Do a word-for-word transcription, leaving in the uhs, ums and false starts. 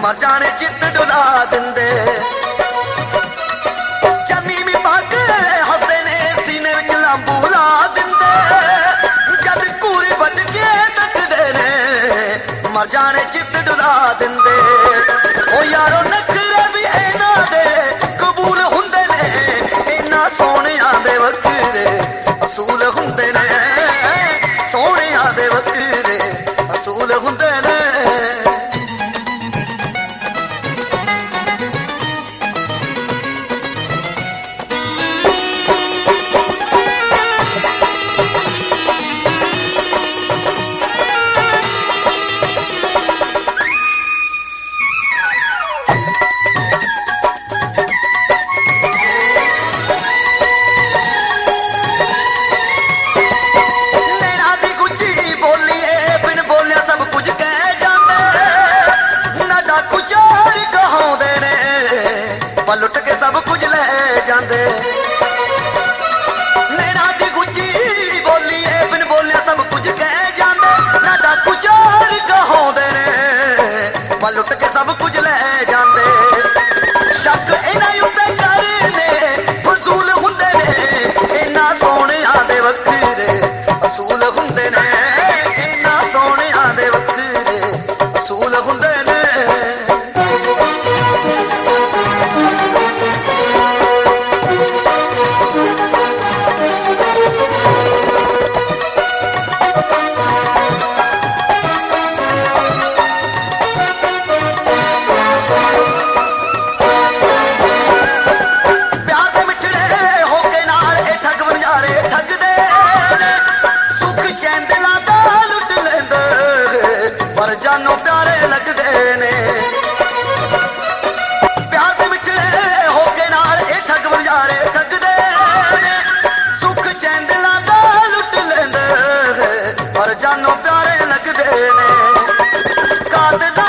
मर जाने चित डुला दिंदे चन्नी भी पग हसदे ने सीने विच लांबू ला दिंदे जद कूरी बज के तकदे ने मर जाने चित डुला दिंदे ओ यारो नखरे भी इन्हां दे कबूल हुंदे ने इन्हां सोहणियां दे वखरे असूल हुंदे ने सोहणियां दे वखरे असूल हुंदे ने लुट के सब कुछ ले जांदे नैना दी गुची बोली है बिन बोलिया सब कुछ कह जांदे ना डाकू चार कहांदे ने लुट के सब कुछ ले जांदे शक इन्हां उत्ते करने फजूल हुंदे ने इन्हां सोहणियां दे वखरे असूल हुंदे ने इन्हां सोहणियां दे वखरे असूल हुंदे ने जानो प्यारे लगदे ने प्यार दे मिठड़े होके नाल ए ठग बजारे ठगदे ने सुख चैन दिलां दा लुट लैंदे पर जानो प्यारे लगदे ने कात